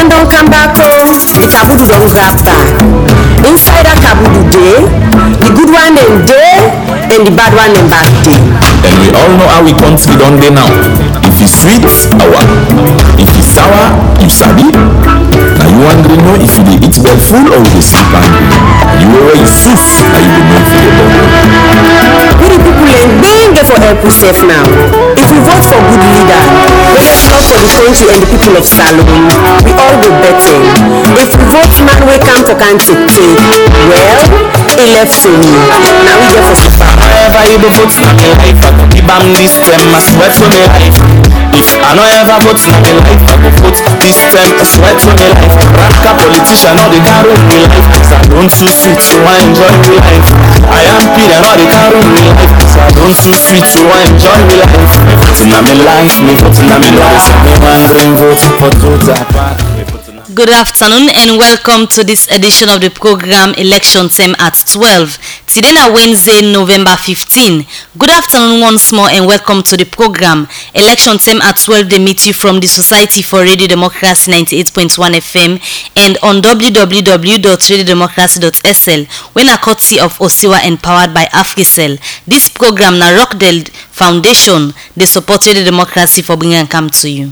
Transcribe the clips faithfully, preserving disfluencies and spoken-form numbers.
Children don't come back home, the kabudu don't grab back. Inside a kabudu day, the good one in day, and the bad one in bad day. And we all know how we country done day now. If it's sweet, our. If it's sour, you sabi. Now you wondering know if you dey eat well full or you dey sleep hungry. You always soup, now you go know if you dey well. We the people ain't being there for help yourself now. If we vote for good leader, we just love for the country and the people of Salon, we all go better. If we vote man we come for country take, well, election. Now we there for super. However you go vote na my life, I go keep am this term, I swear to my life. If I no ever vote na my life, I go vote this term, I swear to my life. Ranka politician, all they can rule me life, cause I don't too sweet, so I enjoy my life. I am Peter, all they can rule me life, cause I don't too sweet, so I enjoy my life. Me voting na my life, me voting na my life, me one green vote for total part. Good afternoon and welcome to this edition of the program Election Time at twelve. Today na Wednesday, November fifteenth. Good afternoon once more and welcome to the program Election Time at twelve. They meet you from the Society for Radio Democracy ninety-eight point one F M and on w w w dot radio democracy dot s l when a courtesy of Osiwa and powered by Africell. This program na Rockdale Foundation. They support Radio Democracy for bringing and come to you.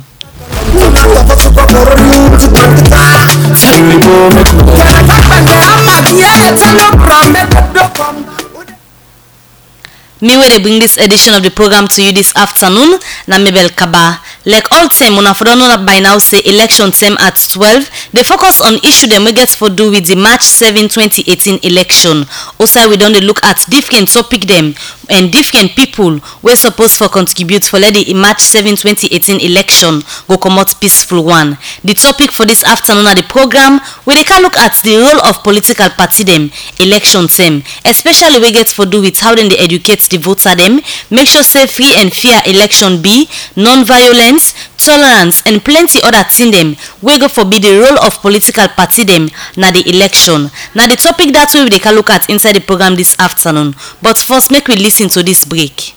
Me where they bring this edition of the program to you this afternoon, na Mabel Kaba. Like all time, una for don't know by now say election time at twelve. They focus on issue them we get for do with the March seventh twenty eighteen election. Also, we don't look at different topic them and different people we're supposed for contribute for let the March seventh twenty eighteen election go come out peaceful one. The topic for this afternoon at the program, we they can look at the role of political party them election time, especially we get for do with how then they educate the voter them, make sure say free and fair election be, non-violence, tolerance and plenty other thing them we go forbid the role of political party them na the election. Now the topic that we they can look at inside the program this afternoon. But first make we listen to this break.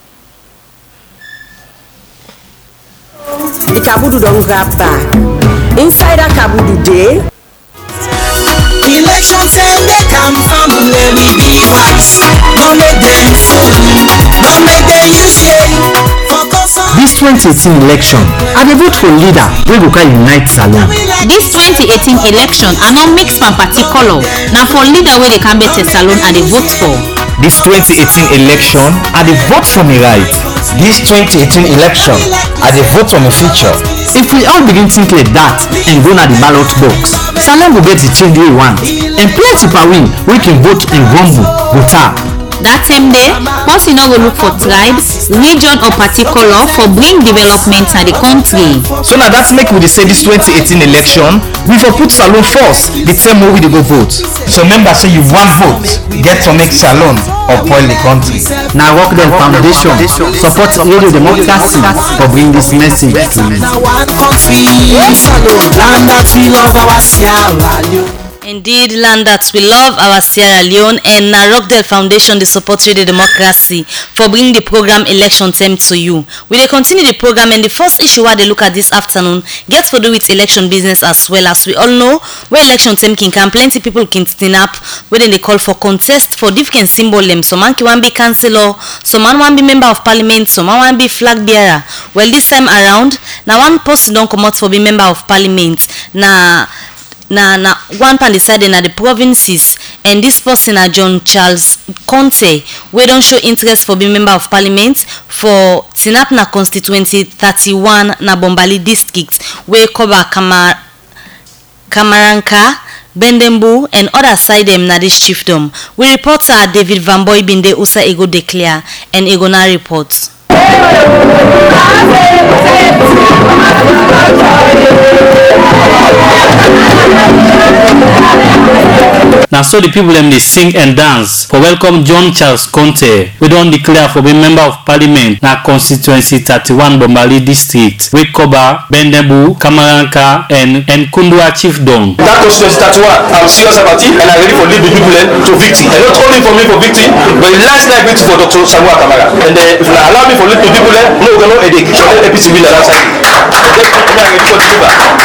The kabudu don't grab back. Inside a kabudu day. Election time they come from where we be wise. Don't make them fool. Don't make them use shame. Focus on this twenty eighteen election, I dey vote for leader wey go carry unite Salon. This twenty eighteen election, I no mix my party color. Now for leader wey dey come better Salon, I dey vote for. This twenty eighteen election, I dey vote for me right. This twenty eighteen election, I dey vote for my future. If we all begin think like that and go na the ballot box, Salon go get the change we want, and plenty per win we can vote in Gombo, go tap. That same day, person no go look for tribe, region or party color for bring development to the country. So now that's make we dey say this twenty eighteen election, we for put Salon first, the same way we dey go vote. So remember say you want vote, get to make Salon or spoil the country. Now Rockdale Foundation support Radio Democracy for bring this message to you. Indeed, land that we love our Sierra Leone and na Rockdale Foundation, the support Radio Democracy for bringing the program Election Time to you. We will continue the program and the first issue where they look at this afternoon gets to do with election business as well. As we all know, where election time can come, plenty people can stand up when they call for contest for different symbol them. Some man can be councillor, some man want be member of parliament, some man want be flag bearer. Well, this time around, now one person don't come out for be member of parliament. Now Na, na one pan decided na the provinces, and this person na John Charles Conte, we don't show interest for being member of parliament for Tinap na constituency thirty-one na Bombali district, we cover Kamar, Kamaranka, Bendembu and other side them na this chiefdom. We reporter David Van Boy Binde Usa Ego declare and Ego na report. Now so the people them they sing and dance for welcome John Charles Conte. We don't declare for being member of parliament na constituency thirty-one Bombali district. We cover Bendembu, Kamaranka and and Kundua chiefdom. That constituency thirty-one, I'm serious about it and I'm ready for lead the people to victory. And not only for me for victory, but the last night victory for Doctor Samuel Kamara. And uh, if you allow me for lead the people, no, no, no, headache. So let A P C win the last time. I will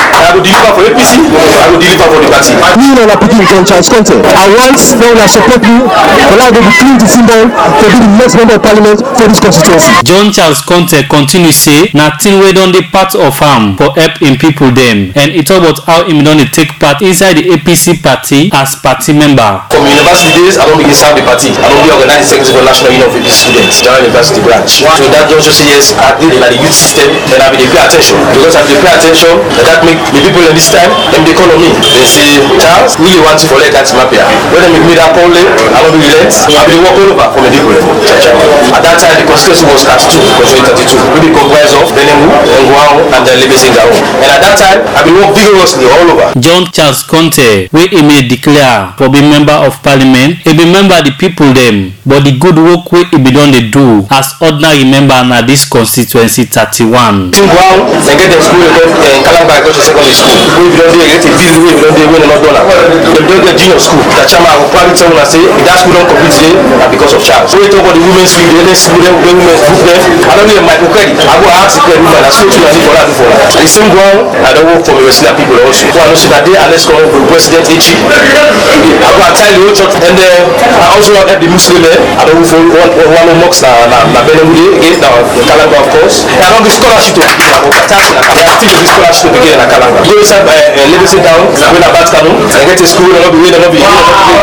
deliver for A P C, I go deliver for the party. Me and our people in Charles Conte. I want them to support me. Allow them to clean the symbol to be the next member of parliament for this constituency. John Charles Conte continue say na thing wey don dey part of am for help im people dem, and e talk about how im don dey take part inside the A P C party as party member. From university days, I don't begin serve the party. I don't be organized secretary for National Union of A P C Students, General University branch. So that just say yes, I did in the youth system, and I be dey pay attention. Because I dey pay attention, and that make the people in this time, them they call on me. They say, Charles, we want to collect that mapia. When they make me that poll, I don't be relent. I be walk all over for the people. At that time, the constituency was class two, twenty thirty-two. We be comprised of Benemu, Nguao, and then Lebezinga. And at that time, I be walk vigorously all over. John Charles Conte, wey he may declare for being member of parliament, he be member the people them, but the good work wey he be done they do as ordinary member na this constituency thirty-one. Nguao, they get them school in Kalamba Agricultural Secondary School. We be done there, get a bill, we be done there, we not done that. They don't get junior school. The chairman will probably tell us say that school don't complete today because of Charles. So we talk about the women's league, the other school, the women's group there. I don't need a microcredit. I go ask the credit woman, I spoke to you and for that before. At the same ground, I don't work for the Western people also. So I know that day, unless come from President A G. I go and tell the whole church, and then I also help the Muslim there. I don't work for one one of mosques na na Benemude against now Kalanga of course. I don't give scholarship to begin na Taxi na Kalanga. I still give scholarship to begin na Kalanga. Go inside by Legacy down, when I back down, I get to school, and I'll be waiting, and I'll be here.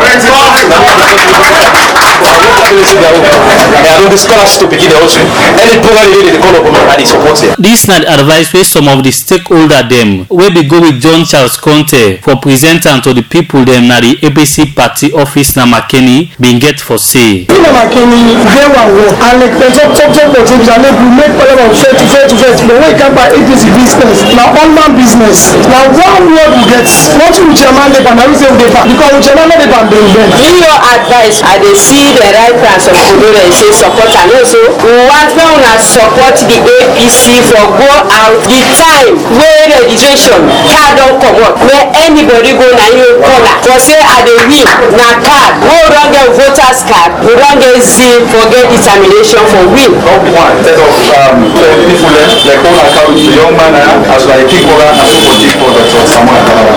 This na the advice wey some of the stakeholder dem wey be go with John Charles Conte for present am to the people dem na the A P C party office na Makeni bin get for say. In Makeni, they were work and like the top top top of things and we make whatever fair to fair to fair to but we can buy A P C business. Now online business. Now one word we get what we chairman dey and everything dey back because we chairman dey back dey bend. In your advice, I dey see the right plan of Kodore and say support and also we want to support the A P C for go out the time wey registration card don comot where anybody go na you call am for say I dey win na card wey we don get voters card we don get zeal for get determination for win. Instead of um, people like all account the young man as like kick over and so for kick for Doctor Samuel Kalaba.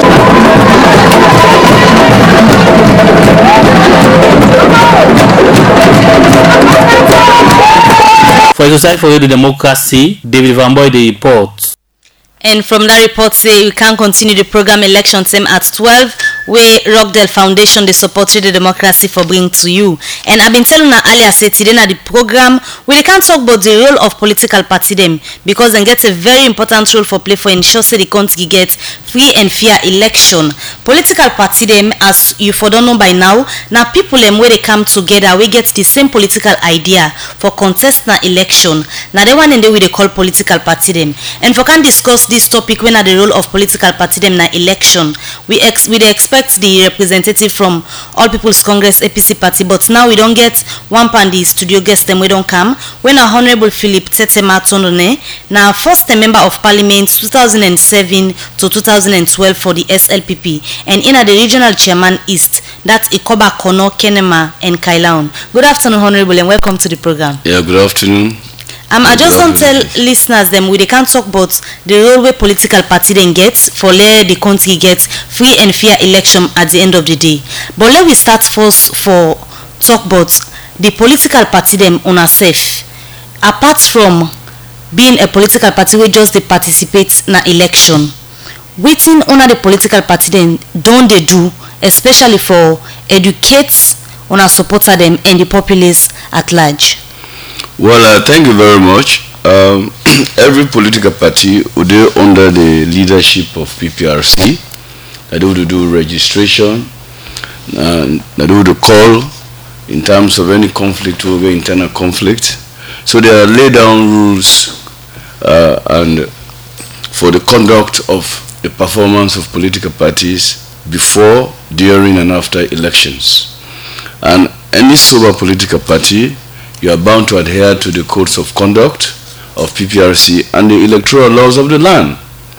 For the Society for the Democracy, David Van Boy the report. And from that report say we can continue the program election time at twelve where Rockdale Foundation they support the democracy for bring to you. And I've been telling you earlier say today na the program we can't talk about the role of political party them because they get a very important role for play for ensure say the country get free and fair election. Political party them as you for don't know by now now people them where they come together we get the same political idea for contest na election. Now the one and they we they call political party them. And for can discuss this topic when at the role of political party them na election we ex we expect the representative from All People's Congress A P C party but now we don't get one pandi studio guest them we don't come when a Honorable Philip Tetema Tonone now first a member of parliament two thousand seven to two thousand twelve for the S L P P and in at the regional chairman east that's Ikoba Kono Kenema and Kailaun. Good afternoon Honorable and welcome to the program. Yeah, good afternoon. Um, I just don't tell listeners them we they can't talk about the role where political party then gets for let the country gets free and fair election at the end of the day. But let we start first for talk about the political party them on ourselves. Apart from being a political party we just they participate in an election. Waiting on the political party then don't they do especially for educate on our supporter them and the populace at large. Well, uh, thank you very much. Um, every political party would be under the leadership of P P R C. They would do registration, and they would call in terms of any conflict over internal conflict. So there are laid down rules uh, and for the conduct of the performance of political parties before, during, and after elections. And any sober political party, you are bound to adhere to the codes of conduct of P P R C and the electoral laws of the land.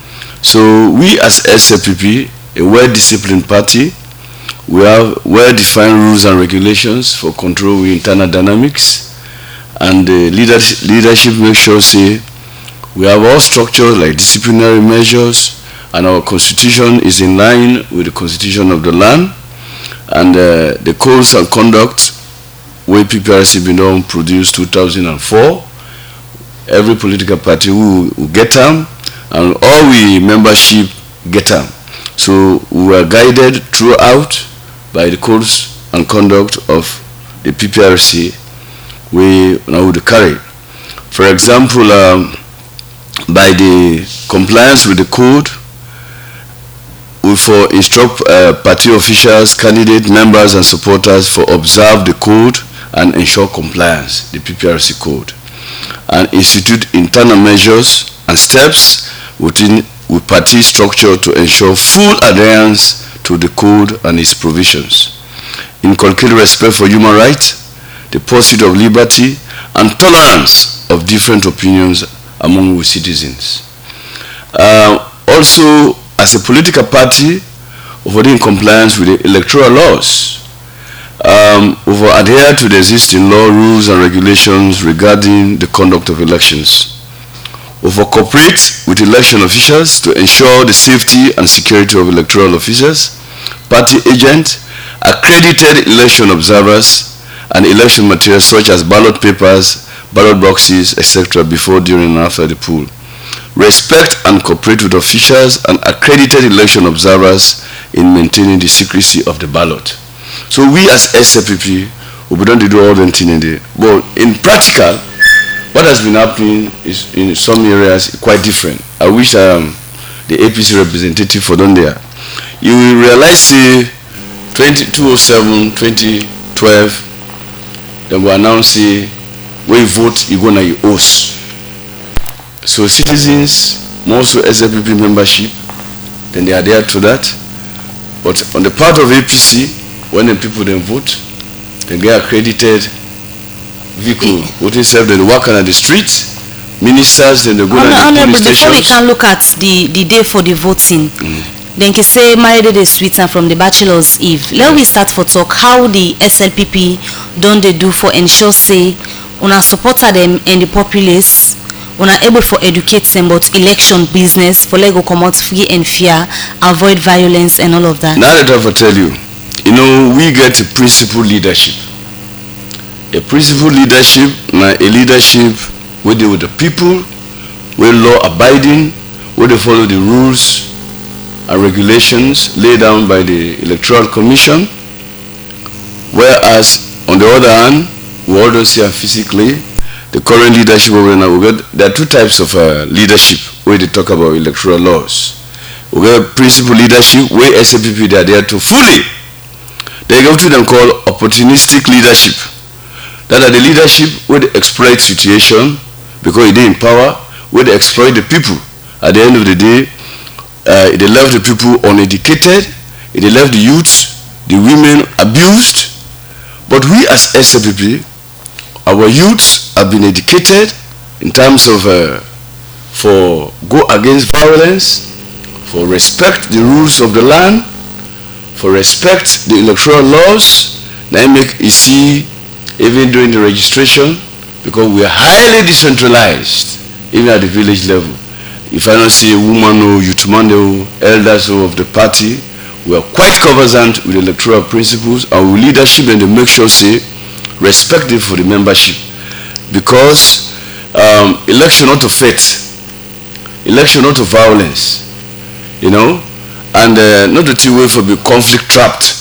So we as S L P P, a well-disciplined party, we have well-defined rules and regulations for control internal dynamics, and the leadership, leadership makes sure say we have all structures like disciplinary measures, and our constitution is in line with the constitution of the land, and uh, the codes and conduct where P P R C been done produced two thousand four. Every political party will, will get them, and all we membership get them. So we were guided throughout by the codes and conduct of the P P R C we now would carry. For example, um, by the compliance with the code, we for instruct uh, party officials, candidate members and supporters for observe the code and ensure compliance, the P P R C code, and institute internal measures and steps within with party structure to ensure full adherence to the code and its provisions. Inculcate respect for human rights, the pursuit of liberty, and tolerance of different opinions among our citizens. Uh, also, as a political party, over in compliance with the electoral laws, um, over adhere to the existing law, rules, and regulations regarding the conduct of elections. Over cooperate with election officials to ensure the safety and security of electoral officers, party agents, accredited election observers, and election materials such as ballot papers, ballot boxes, et cetera before, during, and after the poll. Respect and cooperate with officials and accredited election observers in maintaining the secrecy of the ballot. So we as S L P P, we don't do all the things in there. But in practical, what has been happening is in some areas quite different. I wish um, the A P C representative for them there. You will realize, say, two oh seven, twenty twelve, they will announce, say, when you vote, you go na your oath. So citizens, most of S L P P membership, then they are there to that. But on the part of A P C, when the people then vote, they get accredited vehicle, voting self, then work on the streets, ministers, then they go to the police stations. Before we can look at the, the day for the voting, mm. then can say married the sweets and from the bachelor's eve. Let yeah. we start for talk how the S L P P don't they do for ensure say una supporter them and the populace, una able for educate them about election business for let go come out free and fair, avoid violence and all of that. Now that I have to tell you, you know, we get a principled leadership. A principled leadership, now a leadership where they with the people, where law abiding, where they follow the rules and regulations laid down by the Electoral Commission. Whereas on the other hand, we also see physically the current leadership over now. We got there are two types of uh, leadership where they talk about electoral laws. We got principled leadership where S L P P they are there to fully. They go to them called opportunistic leadership. That are the leadership where they exploit situation because they in power, where they exploit the people. At the end of the day, uh, they left the people uneducated, they left the youths, the women abused. But we as S L P P, our youths have been educated in terms of uh, for go against violence, for respect the rules of the land, for respect the electoral laws. Now make you see even during the registration, because we are highly decentralized, even at the village level. If I don't see a woman or youth man or elders of the party, we are quite conversant with electoral principles and with leadership, and to make sure say respect it for the membership, because um, election not to faith, election not to violence, you know, and uh, not to way for be conflict trapped.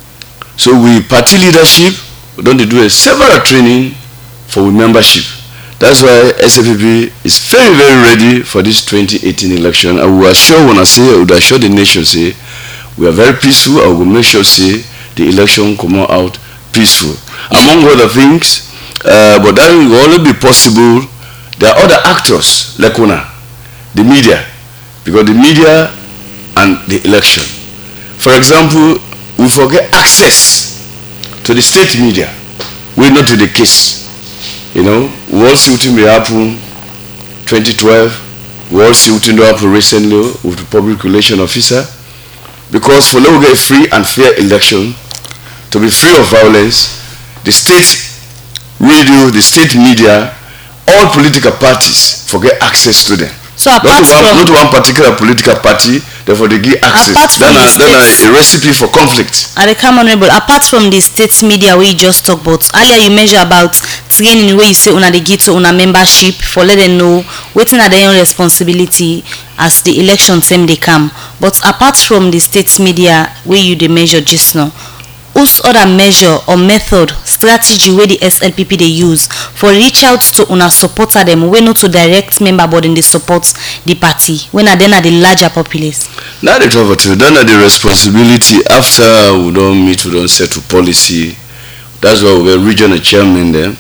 So we party leadership. We don't do a several training for membership. That's why S L P P is very, very ready for this twenty eighteen election. And we are sure when I say, I would assure the nation, say, we are very peaceful. I will make sure, say, the election come out peaceful. Among other things, uh, but that will only be possible. There are other actors, like una, the media, because the media and the election. For example, we forget access to the state media, we not to the case. You know, we all see what may happen twenty twelve, we all see what happened recently with the public relation officer. Because for now we get a free and fair election, to be free of violence, the state radio, the state media, all political parties forget access to them. So apart not, to one, from not to one particular political party, therefore they give Apart access. from Then the a, then a, states- a recipe for conflict. At the come honorable, apart from the state media we just talk about, earlier you measure about training where you say una dey give to una membership for let them know wetin are their own responsibility as the election time they come. But apart from the state media where you dey measure just now, whose other measure or method, strategy where the S L P P they use for reach out to una supporter them wey not to direct member but in they support the party when are then at the larger populace? Now they talk about then are the responsibility after we don't meet, we don't settle policy. That's why we're regional chairman there.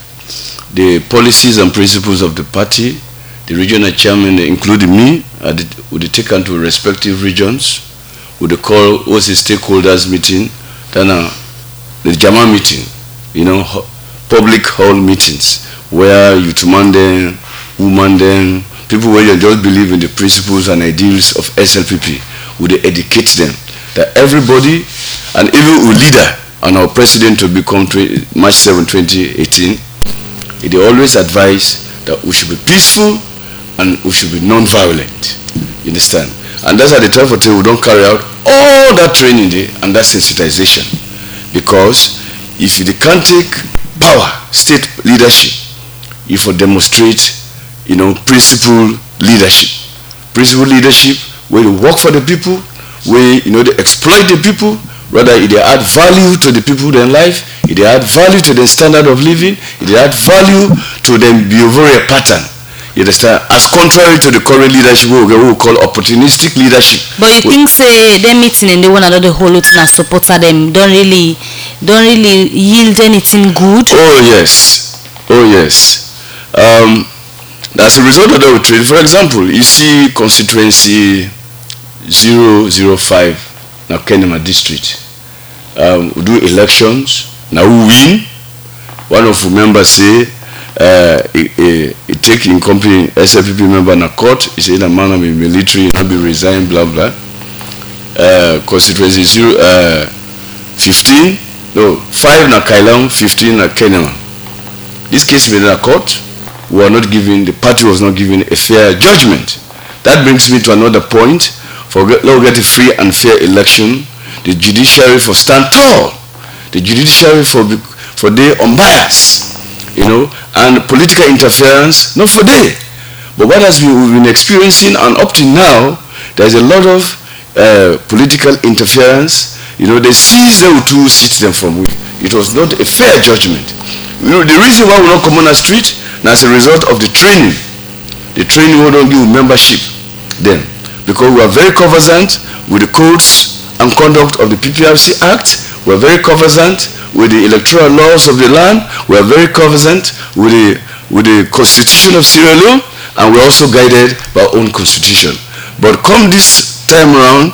The policies and principles of the party, the regional chairman, including me, would take into respective regions, would call O C stakeholders meeting, then uh, the Jama meeting, you know, ho- public hall meetings where youth man them, woman them, people where you just believe in the principles and ideals of S L P P, would educate them that everybody, and even a leader and our president to become March seventh, twenty eighteen, they always advise that we should be peaceful and we should be non-violent. You understand? And that's how they try to tell we don't carry out all that training there and that sensitization. Because if you can't take power, state leadership, if you demonstrate, you know, principle leadership. Principle leadership where you work for the people, where you know they exploit the people, rather they add value to the people in life, they add value to their standard of living, they add value to their behavioral pattern. You understand? As contrary to the current leadership, we will call opportunistic leadership. But you think say them meeting and they want another whole lot and supporter them don't really don't really yield anything good? Oh yes, oh yes. Um, as a result of that, we trade. For example, you see constituency zero zero five now Kenema district. Um, we do elections. Now we win. One of the members say. Uh, it, it, it take in company S L P P member in a court. He said, "A man of military, not be resigned, blah blah." Uh, constituency zero, uh, fifteen, no, five na Kailam, fifteen na Kenema. This case been in a court. We are not giving the party was not giving a fair judgment. That brings me to another point. For get, let get a free and fair election, the judiciary for stand tall. The judiciary for for they unbiased. You know, and political interference, not for day. But what has been, we've been experiencing, and up to now, there's a lot of uh, political interference. You know, they seized them to sit them from. It was not a fair judgment. You know, the reason why we don't come on the street, now as a result of the training. The training we don't give membership then. Because we are very conversant with the codes and conduct of the P P R C Act. We are very conversant with the electoral laws of the land. We are very conversant with the with the constitution of Sierra Leone, and we're also guided by our own constitution. But come this time around,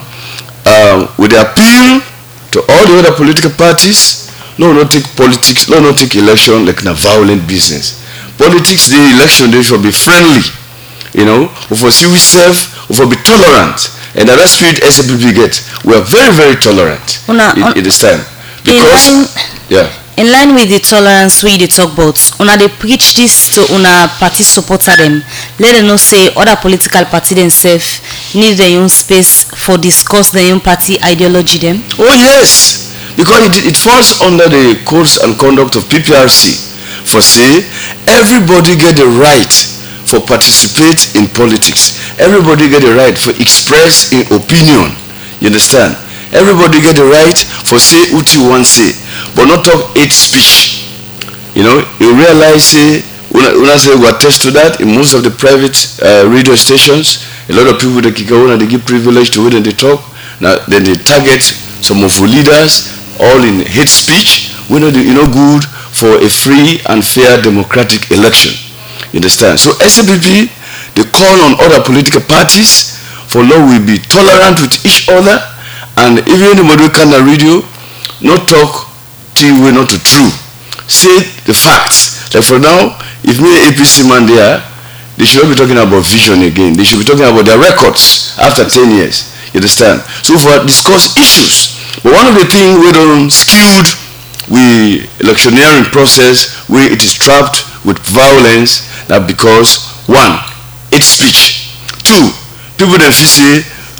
uh, with the appeal to all the other political parties, no, not take politics, no, not take election like a violent business. Politics, the election, they should be friendly. You know, we for see we serve, we for be tolerant, and that spirit S L P P get. We are very, very tolerant Una, in, in this time. Because, in line, yeah. in line with the tolerance we dey talk about, una they preach this to una party supporter them. Let them know say other political party themselves need their own space for discuss their own party ideology them. Oh yes, because it, it falls under the codes and conduct of P P R C. For say, everybody get the right for participate in politics. Everybody get the right for express in opinion. You understand? Everybody get the right for say what you want say, but not talk hate speech. You know, you realize say when I, when I say we attest to that in most of the private uh, radio stations, a lot of people they kick out and they give privilege to when they talk. Now then they target some of our leaders all in hate speech. We know you know good for a free and fair democratic election. You understand? So S L P P they call on other political parties for law will be tolerant with each other. And even anybody who can read you, not talk till we're not true. Say the facts. Like for now, if me A P C man there, they should not be talking about vision again. They should be talking about their records after ten years. You understand? So for discuss issues. But one of the things we don't skewed with electioneering process where it is trapped with violence, that because one, it's speech. Two, people that say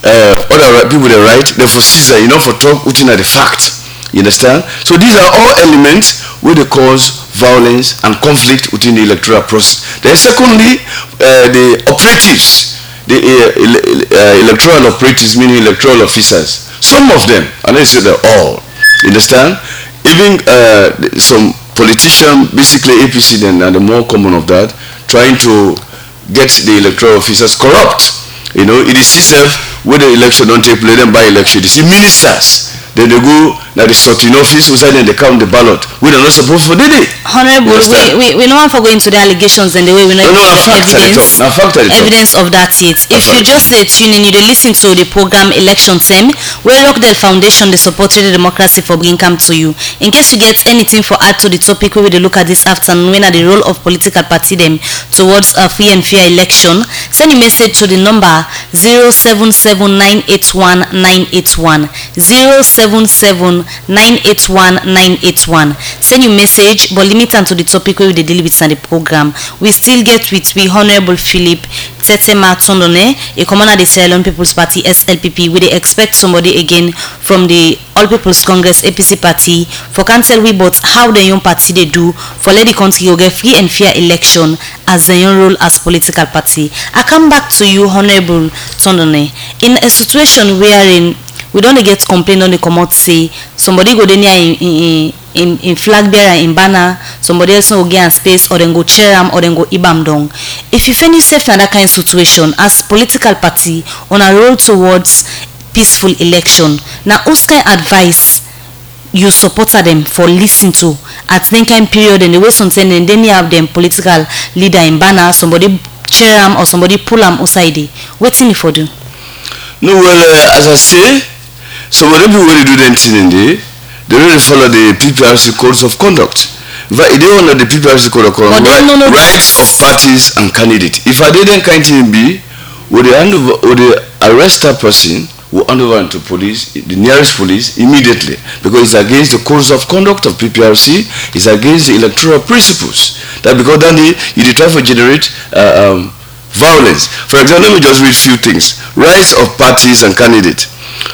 uh, other people they write, they for Caesar, you know, for talk, within the fact. You understand? So these are all elements where they cause violence and conflict within the electoral process. Then secondly, uh, the operatives, the uh, ele uh, electoral operatives, meaning electoral officers. Some of them, and I say they're all, you understand? Even uh, some politicians, basically A P C then, and the more common of that, trying to get the electoral officers corrupt. You know, it is itself where the election don't take place, then by election. You see ministers, then they go now the sorting office, who then they count the ballot. We are not supposed to do it. Honorable, we, we, we don't want to go into the allegations and the way we know no, no, evidence, no, evidence of that yet. If you just uh, tune in, you listen to the program Election Time, where Rockdale Foundation, they supported the democracy for bringing come to you. In case you get anything for add to the topic, we will look at this afternoon, when are the role of political party them towards a free and fair election, send a message to the number zero seven seven nine eight one nine eight one, zero seven seven nine eight one nine eight one. Send your message, but limit them to the topic where we deal with in the program. We still get with we Honorable Philip Tetema Tondone, a commander of the Sierra Leone People's Party S L P P. We they expect somebody again from the All People's Congress A P C party for can tell we about how the young party they do for let the country go get free and fair election as the young role as political party. I come back to you, Honorable Tondone, in a situation wherein we don't get complaint on the come out say somebody go there in, in, in, in flag bearer in banner, somebody else will get space, or then go chair am, or then go ibam down. If you find yourself in that kind of situation as political party on a road towards peaceful election, now whose kind advice you supported them for listen to at that kind period, and the way something, and then you have them political leader in banner, somebody chair am or somebody pull am outside, waiting for do? No, well, uh, as I say, so whatever people do the thing in there, they really follow the P P R C codes of conduct. But they want the P P R C code of conduct, right, no, no, rights of parties and candidates. If I didn't kind of be, would they hand over, would they arrest that person, will hand over to police, the nearest police, immediately, because it's against the codes of conduct of P P R C, it's against the electoral principles. That because then they, you try to generate uh, um, violence. For example, let me just read a few things. Rights of parties and candidates.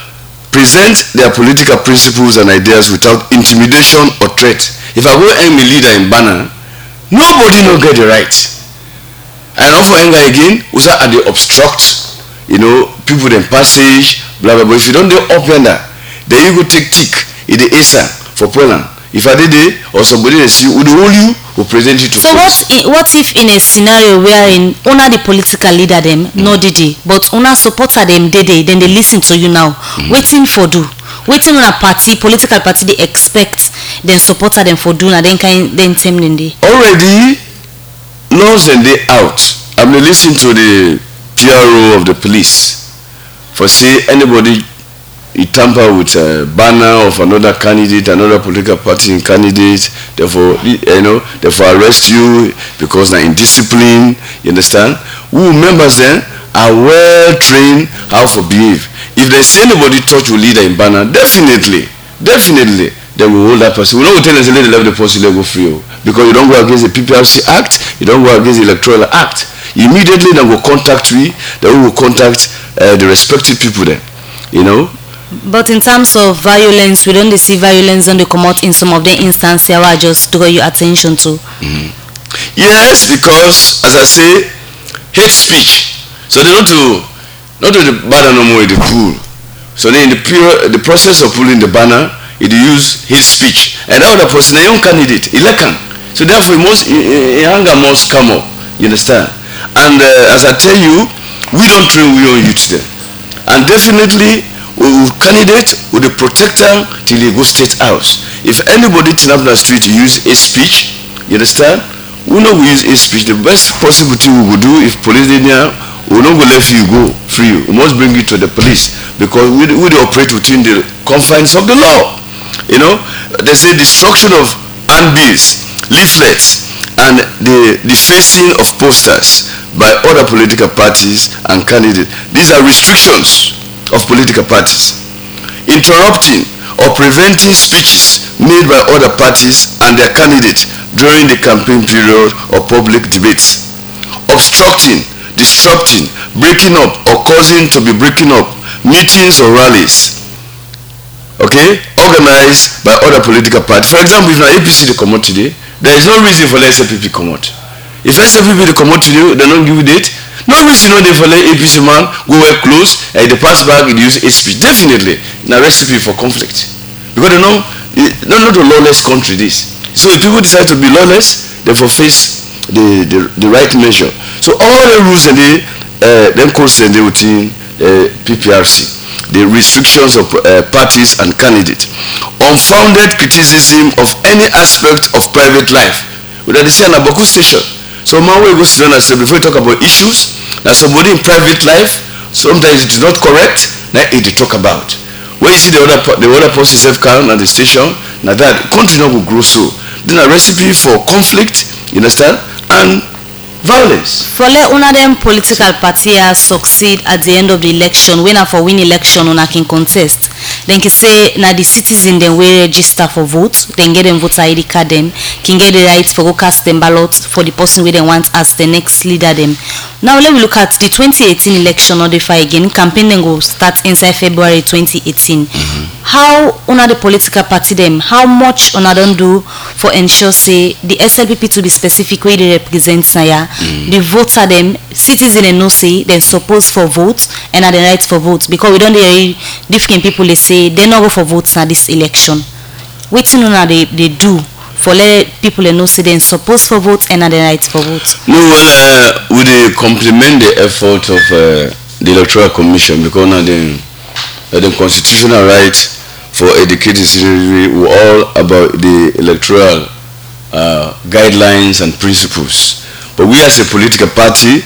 Present their political principles and ideas without intimidation or threat. If I go aim a leader in banner, nobody no get the right. And not for anger again, we say they obstruct, you know, people in passage, blah blah blah. If you don't do up yonder, then you go take tick in the A S A for Poland. If I did it, or somebody they see would hold you, will present you to so police. what, what if in a scenario wherein una the political leader them mm. no did it, but una supporter them did it, then they listen to you now, mm. waiting for do, waiting on a party, political party they expect, then supporter them for do, and then kind then tell them they already laws and they out. I'm listening to the P R O of the police for say anybody you tamper with a banner of another candidate, another political party candidate, therefore, you know, therefore arrest you because they're indiscipline, you understand? Who members then are well trained how to behave. If they see anybody touch a leader in banner, definitely, definitely, they will hold that person. We don't tell them to let the person go free, because you don't go against the P P R C Act, you don't go against the Electoral Act. Immediately they will contact we, they will contact uh, the respective people then, you know. But in terms of violence, we don't see violence on the come out in some of the instances where I just draw your attention to. Mm-hmm. Yes, because as I say, hate speech. So they not to not to the banner no more in the pool. So then in the period, the process of pulling the banner, it use hate speech. And now the person, a young candidate, election. So therefore, most anger must come up. You understand? And uh, as I tell you, we don't train we own youth there, and definitely. We will candidate with the protector till he goes state house. If anybody turn up the street to use a speech, you understand? We know we use a speech. The best possible thing we will do if police in here, we not go let you go free. We must bring you to the police because we we operate within the confines of the law. You know, they say destruction of handbills, leaflets, and the defacing of posters by other political parties and candidates. These are restrictions of political parties. Interrupting or preventing speeches made by other parties and their candidates during the campaign period or public debates. Obstructing, disrupting, breaking up or causing to be breaking up meetings or rallies, okay, organized by other political parties. For example, if now A P C they come out today, there is no reason for let S L P P come out. If S L P P they come out today, they don't give you date. No reason no they for let A P C man go well close and they pass back and use hate speech. Definitely, now recipe for conflict. Because they know, no, not a lawless country this. So if people decide to be lawless, they for face the, the, the right measure. So all the rules and the uh, then codes and the routine uh, P P R C. The restrictions of uh, parties and candidates, unfounded criticism of any aspect of private life. We had to say an Abaku station. So man we go sit down and say before we talk about issues, that somebody in private life, sometimes it is not correct, now it they talk about. When you see the other the other person self count at the station, now that country now will grow so. Then a recipe for conflict, you understand, and violence. For let una them political party succeed at the end of the election, when for win election una can contest. Then can say na the citizen then will register for vote, then get them voter I D card them, can get the right for go cast them ballot for the person we they want as the next leader them. Now let me look at the twenty eighteen election or the fight again. Campaign then go start inside February twenty eighteen. Mm-hmm. How una the political party them, how much una don't do for ensure say the S L P P to be specific way they represent Naya. Mm. The voter them citizen and no say they suppose for vote and are the right for vote because we don't hear different people they say they not go for votes na this election. Waiting on they they do for let people they know say they suppose for vote and are the right for vote. No, well, uh, we they compliment the effort of uh, the Electoral Commission because now the uh, the constitutional right for educated citizenry were all about the electoral uh, guidelines and principles. But we as a political party,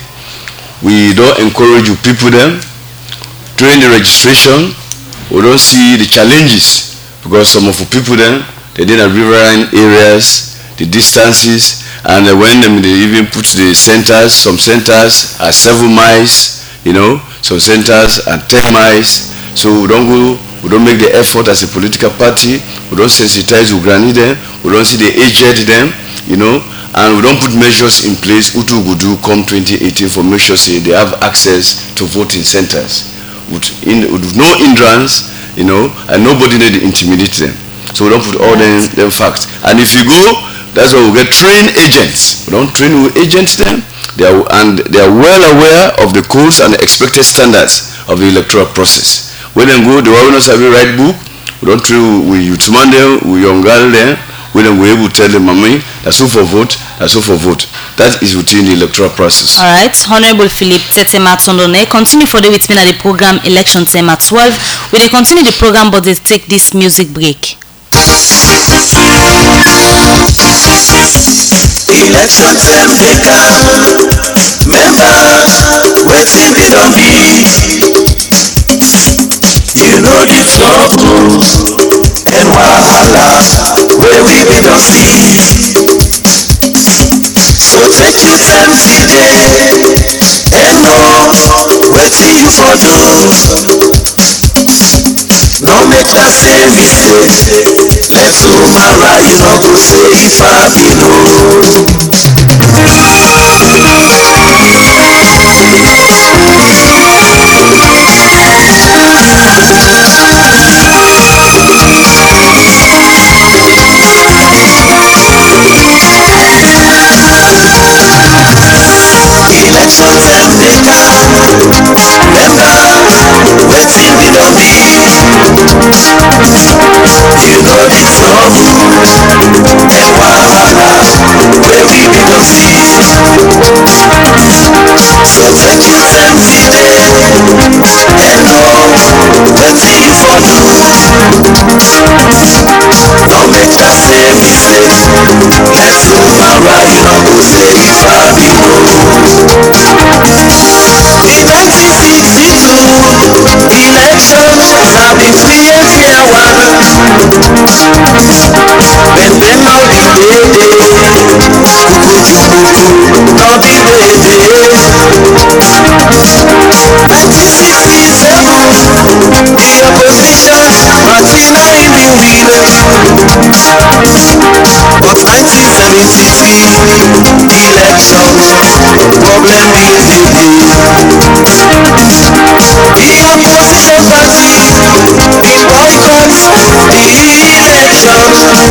we don't encourage you people them during the registration. We don't see the challenges because some of the people then they did a riverine areas, the distances, and when them they even put the centers. Some centers are seven miles, you know. Some centers are ten miles. So we don't go. We don't make the effort as a political party. We don't sensitize Ugrani them. We don't see the aged them, you know. And we don't put measures in place Utu Gudu come twenty eighteen for make sure say they have access to voting centers with, in, with no hindrance, you know, and nobody need to intimidate them. So we don't put all them, them facts. And if you go, that's why we get trained agents. We don't train with agents them. They are, and they are well aware of the codes and the expected standards of the electoral process. When they go, the one who have a right book, we don't train with youth man there, with young girl there. When we able to tell them, mommy, that's all for vote, that's all for vote. That is within the electoral process. All right, Honorable Philip Tetema Tondone, continue for the with me at the program Election Time at twelve. We will continue the program, but they take this music break. Election time they come, members, waiting they don't be. You know the troubles and wahala where we be don't see. So take your time today and know waiting you for do. No make us say mistake. Let's do my right, you know go say if I be no. Election time they come, members, waiting we don't be. You know the troubles and wahala where we be don't see. So take your time today and know waiting you for do. Don't make us say mistake. Let's do my right, you know go say if I be no. In nineteen sixty-two, election na been free and fair one. When them all be day day, kuku jukuku, no be day day. nineteen sixty-seven, the opposition Martina in the wheel. But nineteen seventy-three, election, problem is the day. The opposition election.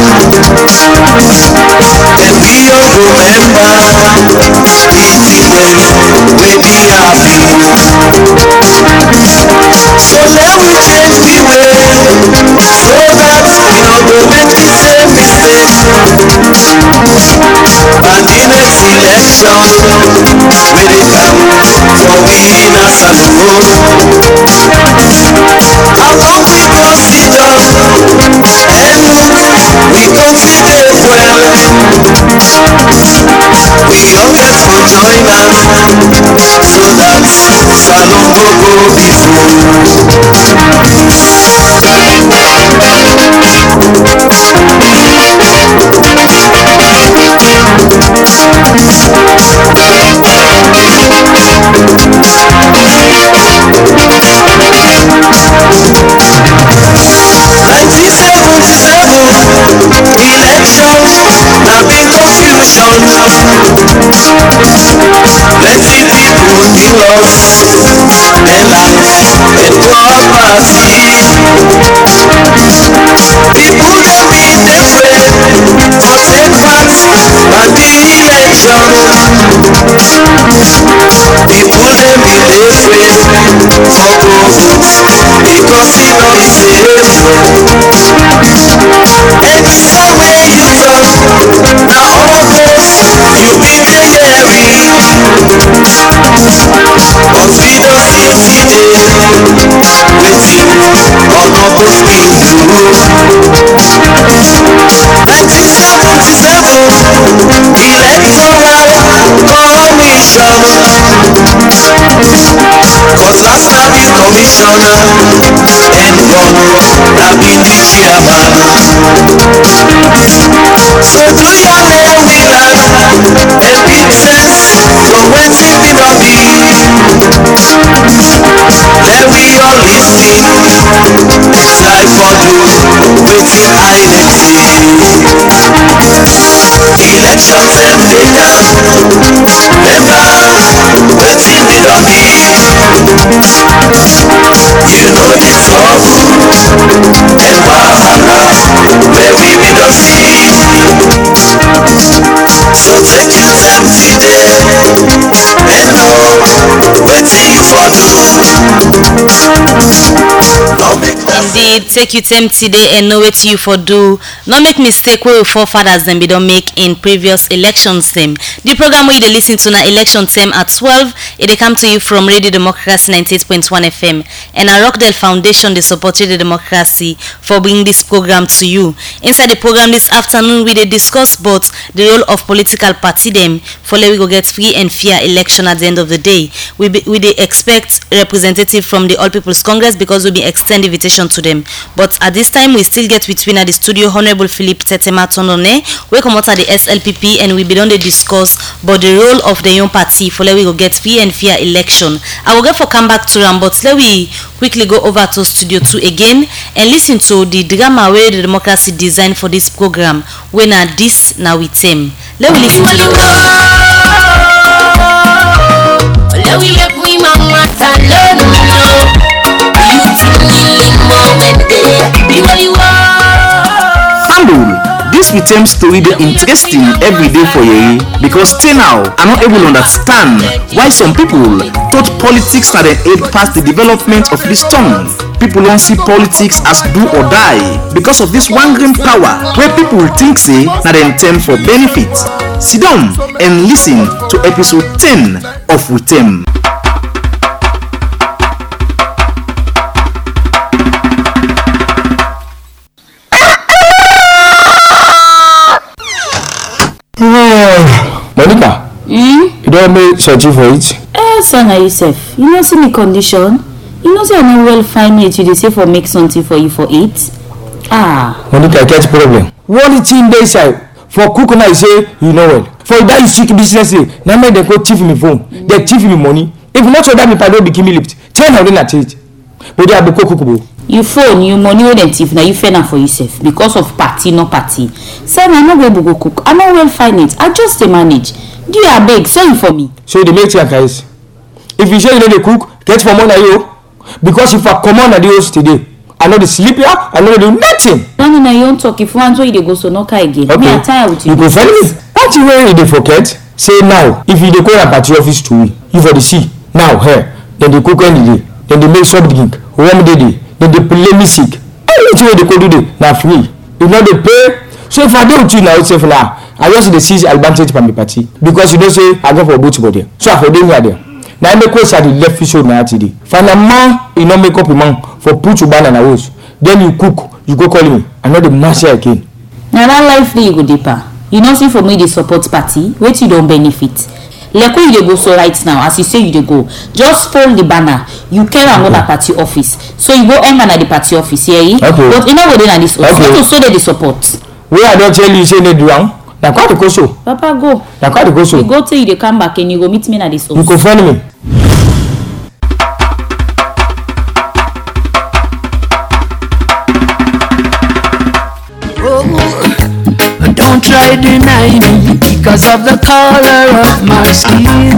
Then we all remember meeting them, make me happy. So let we change the way, so that we not go make the same mistake. By the next election, we dey come for we in a salon. After we consider and we consider well, we all get to join us so that salon go go be full. nineteen seventy-seven election na big confusion. Plenty people dey lost their life and property. People dey be afraid to take part by the election. People dey be afraid to go vote because e no be safe. Anyhow wey you talk, na all those you be dey hearing. But we don see today wetin all of those things do. nineteen seventy-seven electoral commission. Cause last na be commissioner and one na be the chairman. So do your name we learn and big sense for wetin we don be. Let we all listen, try follow wetin I dey say. Election dem dey down, remember wetin we don be. You know the trouble and wahala where we be don see. So take your time today and know wetin you for do. No make Indeed, take you time today and know what you for do. No make mistake where your forefathers them be don't make in previous elections them. The program where you dey listen to na election time at twelve. It dey come to you from Radio Democracy ninety-eight point one F M and a Rockdale Foundation they support Radio Democracy for bringing this program to you. Inside the program this afternoon we dey discuss both the role of political party them for let we go get free and fair election at the end of the day. We be, we dey expect representative from the All People's Congress because we be extend invitation to them. But at this time we still get between at the studio Honorable Philip Tetema Tonone, we come out at the S L P P and we be done to discuss about the role of the young party for let we go get free and fair election. I will get for come back to Ram, but let we quickly go over to studio two again and listen to the drama where the democracy designed for this program. When are this now with him? Let we listen to the let we let we mama talent Handle this became story dey interesting every day for you because till now I'm not able to understand why some people thought politics na dem aid pass the development of this tongue. People don't see politics as do or die because of this one green power where people think say na dem term for benefit. Sit down and listen to episode ten of With Them. Monica, Hmm? you don't make searching for it? Eh, son, na yourself. You know see me condition. You know say I no well find it. You dey say for make something for you for eat. Ah. Monica, I get problem. One thing they say for cook now you say you know well. For that you seek business day. Now make them go thief me phone. They thief me money. If not so that me pado be give me lift. Ten how they na change. But they have cook cook. You phone, you money wey dem thief na you fair na for yourself because of party no party. Say I no go able go cook. I no well find it. I just dey manage. Do you abeg sell it for me? So they make your guys. If you say you know they cook, get for money you. Because if I come on at the house today, I know the sleep here, I know do nothing. No, no, no, you don't talk. If one way they go, so no car again. Okay. Me, I'm tired with you. You go follow me. What you wear in the forget? Say now, if you dey go to party office to me, you for the see. Now, here, then they cook any day, then they make something, warm the day, then they play music. Everything they go do day, now free. You know they pay. So if I don't you now, say for now, I just dey seize advantage from the party because you don't say I go for both body. So I for them here there. Now I make question the left fish on now today. Find a man, you know make up a man for put you ban and a house. Then you cook, you go call me. I know the master again. Now that life day you go deeper. You know see for me the support party, wait you don't benefit. Like when you dey go so right now, as you say you dey go, just fold the banner. You carry another okay. party office. So you go enter at the party office, yeah? Okay. But you know what they na this office. Okay. So they the support. Where I don't tell you say they do wrong. Na quite the go so. Papa go. Na quite the go so. You go till you dey come back and you go meet me at this office. You go find me. Don't try deny me because of the color of my skin.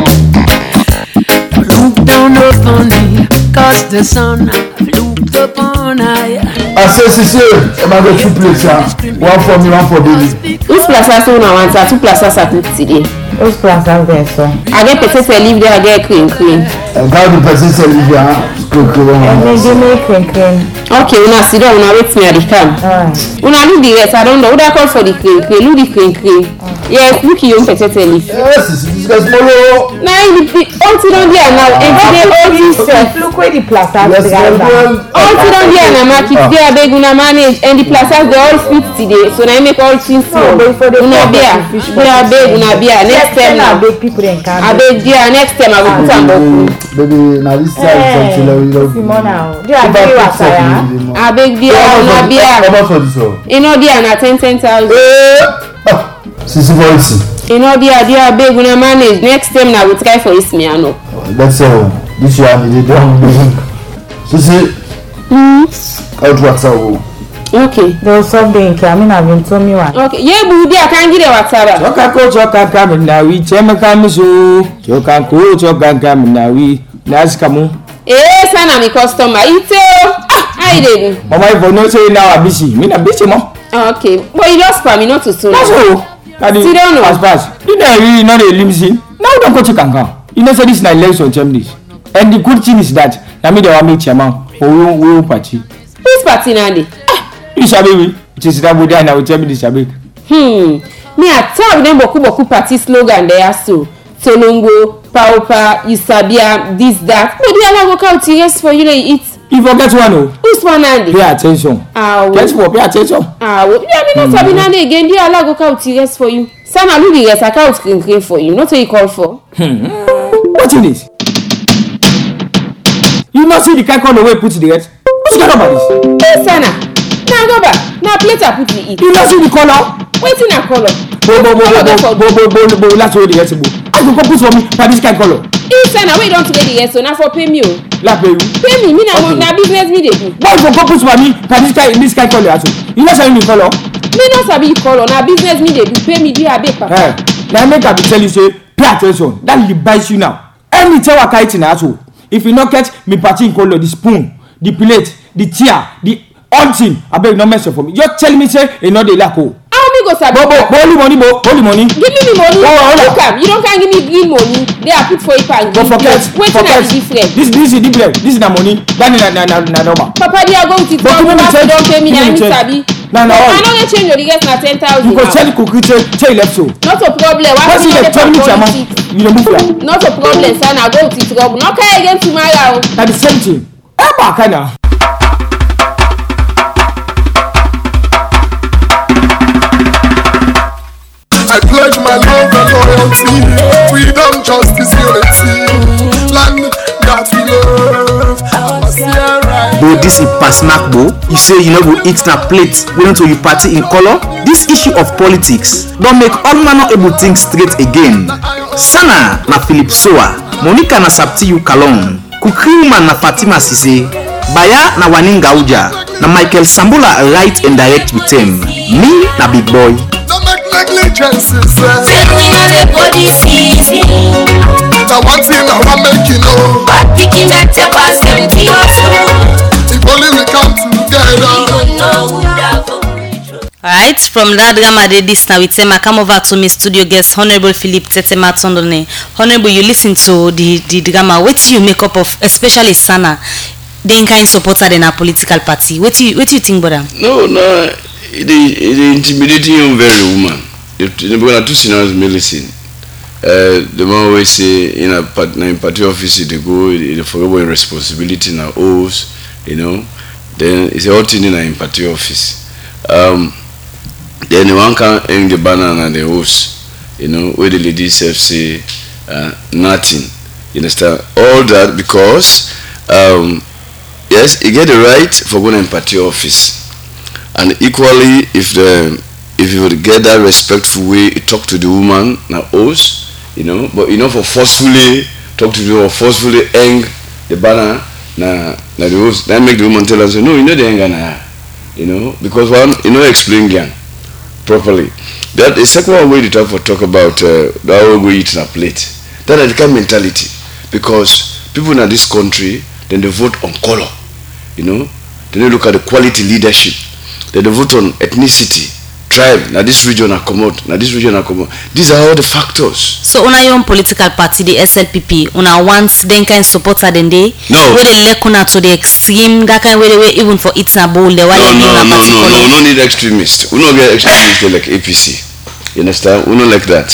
Look down upon me cause the sun looked upon I. I say, sister, I'm going to two places. One for me, one for baby. Which places do you want? Two places are cooked today. Which places there, so? I get potato leaf there, I get cream cream. And how the potato leaf there? Cream cream. And then give me cream cream. Okay, una sit down, una wait me at the time. Una look the rest, I don't know. Who that call for the cream cream? Look the cream cream. Yes, look your own potato leaf. Yes, this guy's follow. Now, until on there now, and today all this stuff. Look where the places yes, are. Until on there now, market there, beg una manage, and the places they all fit today. So now I make all things small. Una beer, una beg, una beer. Next time now, beg people in Canada. I beg there. Next time I will put some boku. Baby, now this time something like you know. Simona, do I beg you Asara? I beg there, una beer. How much for this one? You know there na ten ten thousand. Sisi voice. You know there, there beg una manage. Next time now we try for Ismiano. That's all. This one is done. Sisi. Hmm. I'll do what's okay. There was something I mean I've been told me one. Okay. Yeah, but I can't get a WhatsApp. Choka ko choka kami na we chema kami so. Choka ko choka kami na we nas kamu. Eh, sana mi customer. Ito. Ah, I did. Mama if no say now I busy. Me na busy mom. Okay. But you just for me not to soon. That's all. Sit down now. Pass pass. You know really not a limousine. Now don't go to Kankan. You know say this na election term this. And the good thing is that na me dey want make chairman for we we party. This party na dey. You sabi we. It is that boy now tell me this sabi. Hmm. Me I tell them boku boku party slogan there so. Tolongo, Paupa, Isabia, this that. But they allow go out yes for you to eat. You forget one oh. Which one Andy? Pay attention. Ah. Get for pay attention. Ah. Well, yeah, me not sabi Andy again. They allow go out yes for you. Sana look the yes account clean clean for you. Not what you call for. Hmm. What is this? You not see the kind of way put the rest. What's going on about this? Hey, Sana. Now go back. Now plate I put me eat. You not see the color? Wait in a color. Bo bo bo bo bo bo bo bo. Let's hold the rest. I go put for me for this kind color. Hey, Sana, wait don't get the yes so now for pay me oh. La pay you. Pay me. Me na okay. Na business me dey do. Why you go put for me for this kind this kind color also? You not see the color? Me not sabi color. Na business me dey do. Pay me do abeg papa. Eh. Now make I be tell you say pay attention. That will bites you now. Any tell what kind na also. If you not catch me party in color, the spoon, the plate, the chair, the all thing, I beg no mess for me. Just tell me say you know the lack oh. How me go sabi? Bo bo, holy money, bo, holy money. Give me the money. Oh, oh, look am, you don't can give me green money. They are put for it and give. Forget, wait forget. Wait different. This this is different. This is the money. That is na na na number. Papa, they are going to tell me that you don't pay me na me sabi. Na na all. I no get change your get na ten thousand. You go tell cookie tell tell left so. Not a problem. Why you dey tell me chama? You dey move here. Not a problem, son. I go to trouble. No carry again tomorrow. Na the same thing. Eh, back na. I pledge my love and loyalty, freedom, justice, unity, land that we love. Though this is pasnak bo, you say you know go eat na plate, we to you party in color. This issue of politics don't make all manner able think straight again. Sana na Philip Soa, Monica na Saptiyu Kalon, Kukriman na Fatima Sise, Baya na Waninga Uja, na Michael Sambula right and direct with him. Me na Big Boy. Negligences, take me on the body season. The one thing I want make you know, but picking at your past empty also. If Only we come together. Alright, from that drama they this now we tell I come over to my studio guest Honorable Philip Tetema Tondone. Honorable, you listen to the, the drama. What do you make up of, especially Sana, the kind supporter in a political party? What do you what do you think about them? No, no, it is intimidating you very woman. If we are two scenarios may listen. Uh, the more we say in a part, in party office they go, they forget what responsibility now owes, you know. Then it's all thing in a party office. Um, then one can hang the banner and the host, you know, where the ladies have say uh, nothing. You understand? All that because um, yes, you get the right for going in party office, and equally if the if you would get that respectful way, you talk to the woman now host, you know, but you know for forcefully talk to the or forcefully hang the banner now now the host, then make the woman tell us no, you know the hanger now, you know, because one you know explain again properly. That the second way to talk for talk about uh, how we eat in a plate. That is the kind of mentality because people in this country then they vote on color, you know, then they look at the quality leadership, then they vote on ethnicity, tribe. Now this region are come out, now this region are come out. These are all the factors. So una your own political party, the S L P P, una wants then kind supporter than they no where they let una to the extreme that kind where they were even for eating a bowl they no no no no no no need extremists. We don't get extremists like A P C. You understand? We don't like that.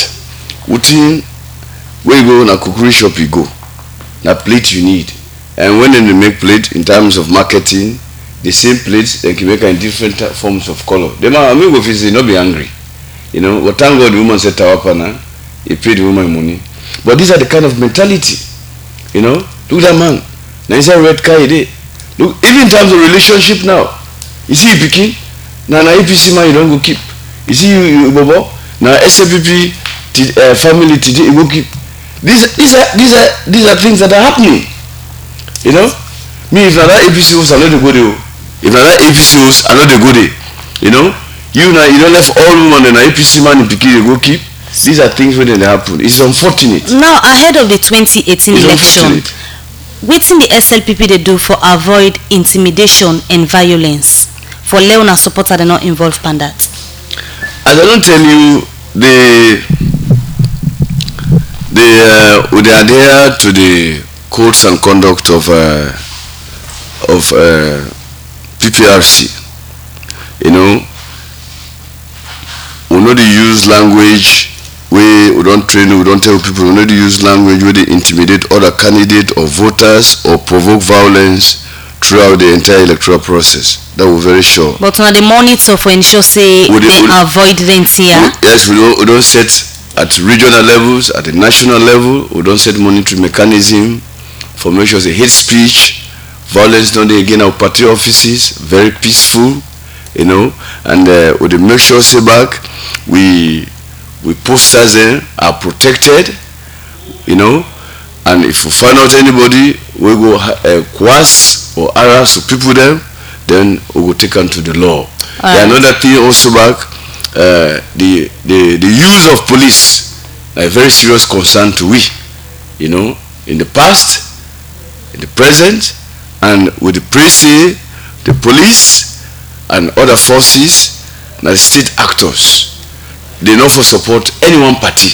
Utin where you go na cookery shop you go. Na plate you need. And when they make plate in terms of marketing, the same plates they can make in different forms of color. They might amigo physically not be angry. You know, but thank God the woman said Tawapana, he paid the woman money. But these are the kind of mentality. You know, look at that man. Now he's a red car day. Look, even in terms of relationship now. You see you picking, now na A P C man you don't go keep. You see you, you Bobo, now S L P P uh, family today you go keep. These these are these are these are things that are happening. You know? Me if another A P C host I know the go there. If another A P C host I know the go there. You know? You now you don't left all women and A P C man in Pikin you go keep. These are things when they happen. It's unfortunate. Now ahead of the twenty eighteen it's election, what in the S L P P they do for avoid intimidation and violence? For Leona supporter they not involved in that. As I don't tell you, they they uh, would adhere to the codes and conduct of uh, of uh, P P R C. You know, we know they use language where we don't train, we don't tell people. We know they use language where they intimidate other candidates or voters or provoke violence throughout the entire electoral process. That we're very sure. But now the monitor for ensure say we they, they avoid rents here. Yes, we don't, we don't set at regional levels, at the national level, we don't set monitoring mechanism for make sure say hate speech, violence done again our party offices, very peaceful, you know, and uh, we make sure say back we we posters there are protected, you know, and if we find out anybody we go uh, quas or harass or people them, then we will take them to the law. Right. Another thing also back, uh, the, the the use of police a very serious concern to we, you know, in the past, in the present, and with the pressure, the police and other forces, and the state actors, they not for support any one party.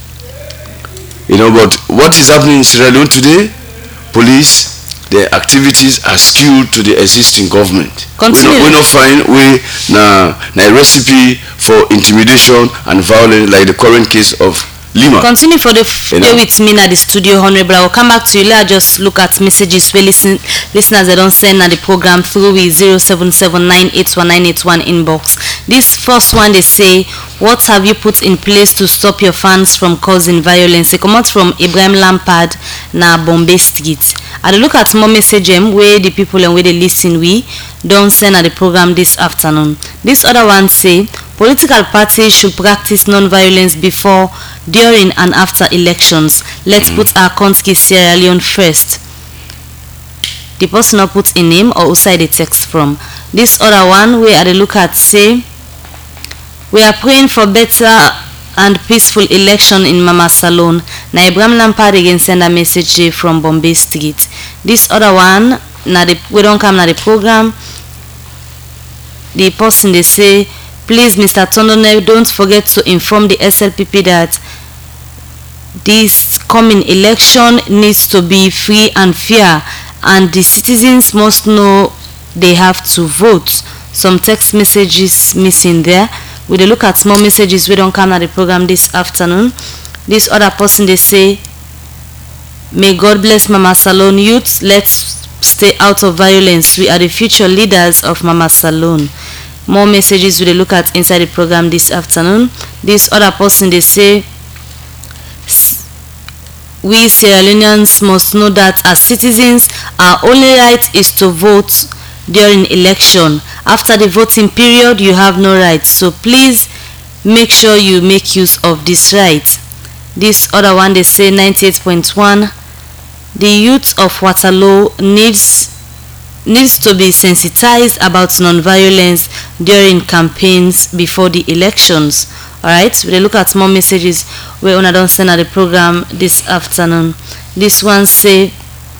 You know, but what is happening in Sierra Leone today, police, their activities are skewed to the existing government. Continue. We not find we na na a recipe for intimidation and violence like the current case of Lima. Continue for the f- you know? With me at the studio, Honorable. I will come back to you. Let's just look at messages where listen listeners they don't send at the program through with zero seven seven nine eight one nine eight one inbox. This first one they say, what have you put in place to stop your fans from causing violence? They come out from Ibrahim Lampard na Bombay Street. I look at more message where the people and where they listen we don't send at the program this afternoon. This other one say political parties should practice non-violence before, during and after elections. Let's mm. put our country Sierra Leone first. The person not put a name or outside the text from. This other one where I look at say we are praying for better and peaceful election in Mama Salon. Na Ibrahim Lampard again send a message from Bombay Street. This other one na the we don come na the program. The person they say, please Mister Tondone, don't forget to inform the S L P P that this coming election needs to be free and fair, and the citizens must know they have to vote. Some text messages missing there. We dey look at more messages we don't come at the program this afternoon. This other person they say, may God bless Mama Salone youth. Let's stay out of violence. We are the future leaders of Mama Salone. More messages we dey look at inside the program this afternoon. This other person they say, we Sierra Leoneans must know that as citizens, our only right is to vote during election. After the voting period, you have no right. So please make sure you make use of this right. This other one they say ninety-eight point one. The youth of Waterloo needs needs to be sensitized about non-violence during campaigns before the elections. Alright, we look at more messages we una don send at the program this afternoon. This one say,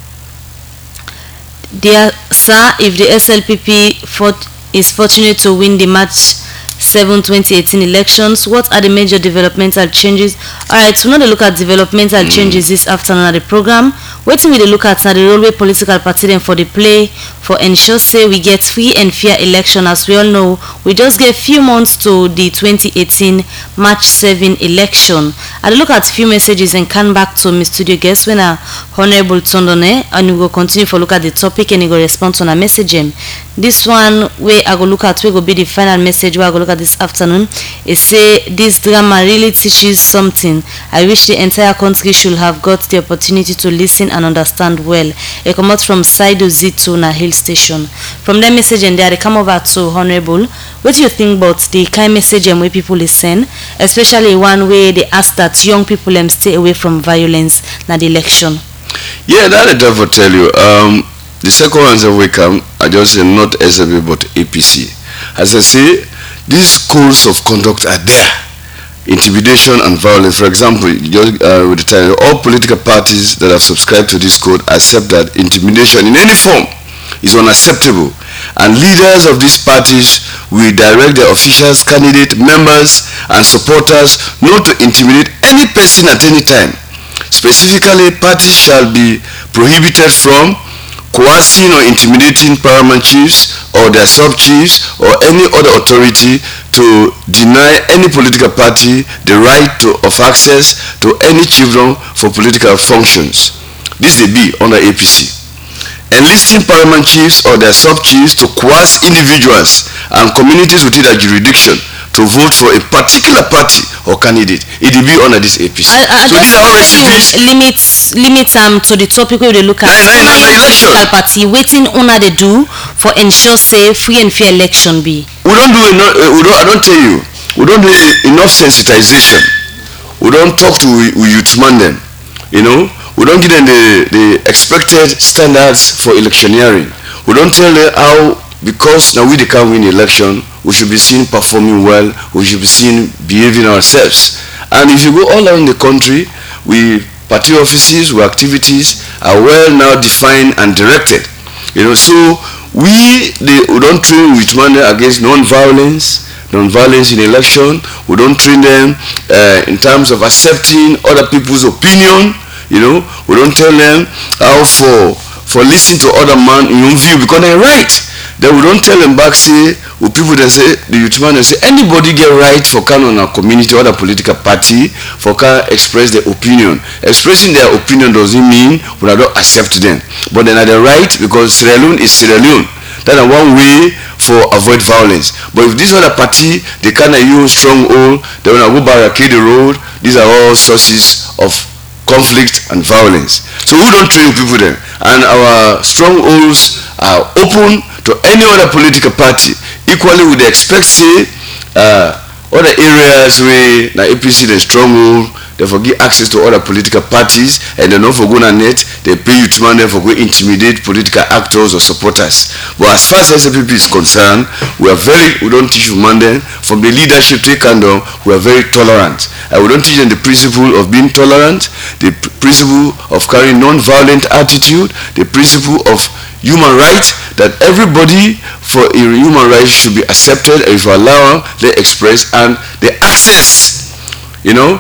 dear sir, if the S L P P fort is fortunate to win the March seventh twenty eighteen elections, what are the major developmental changes? Alright, so now they look at developmental mm. changes this afternoon at the program. Waiting we look at now the role where political party then for the play for ensure say we get free and fair election. As we all know, we just get few months to the twenty eighteen March seventh election. I look at few messages and come back to my studio guest when a Honorable Tondone, and we will continue for look at the topic and he go respond to a message. This one where I go look at we go be the final message where I go look at this afternoon. It say this drama really teaches something. I wish the entire country should have got the opportunity to listen and understand well. It come out from Saido Zito na Hill Station. From that message and there they come over to Honorable. What do you think about the kind message and where people listen, especially one way they ask that young people um, stay away from violence na the election? Yeah, that I will tell you. Um, the second answer we come, I just say not S L P but A P C. As I say, these codes of conduct are there. Intimidation and violence. For example, just, uh, with the time, all political parties that have subscribed to this code accept that intimidation in any form is unacceptable, and leaders of these parties will direct their officials, candidates, members, and supporters not to intimidate any person at any time. Specifically, parties shall be prohibited from coercing or intimidating paramount chiefs or their sub-chiefs or any other authority to deny any political party the right to, of access to any chiefdom for political functions. This is a B under A P C. Enlisting paramount chiefs or their sub-chiefs to coerce individuals and communities within their jurisdiction to vote for a particular party or candidate. It will be under this A P C. I, I so these are all recipes. Limit, limit um, to the topic where they look at. Nine, nine, nine, election. Political party waiting on they do for ensure say free and fair election be. We don't do enough. Uh, we don't. I don't tell you. We don't do enough sensitization. We don't talk to we, we youthman them. You know. We don't give them the the expected standards for electioneering. We don't tell them how, because now we they can't win the election, we should be seen performing well, we should be seen behaving ourselves. And if you go all around the country, we party offices, our activities are well now defined and directed. You know, so we they we don't train with money against non-violence, non-violence in election. We don't train them uh, in terms of accepting other people's opinion. You know, we don't tell them how for for listening to other man in your view because they're right. Then we don't tell them back say with people that say the youth man they say anybody get right for can on a community or a political party for can express their opinion. Expressing their opinion doesn't mean we don't accept them. But then are they right because Sierra Leone is Sierra Leone. That's one way for avoid violence. But if this other party they kind of use stronghold, they wanna go barricade the road. These are all sources of conflict and violence. So we don't train people there, and our strongholds are open to any other political party. Equally, we expect say uh, other areas where the A P C the stronghold, they forgive access to other political parties, and they not for go on net, they pay youth man for go intimidate political actors or supporters. But as far as S A P P is concerned, we are very, we don't teach women then, from the leadership to Kando, we are very tolerant. And we don't teach them the principle of being tolerant, the pr principle of carrying non-violent attitude, the principle of human rights, that everybody for a human rights should be accepted, and if you allow they express, and the access, you know,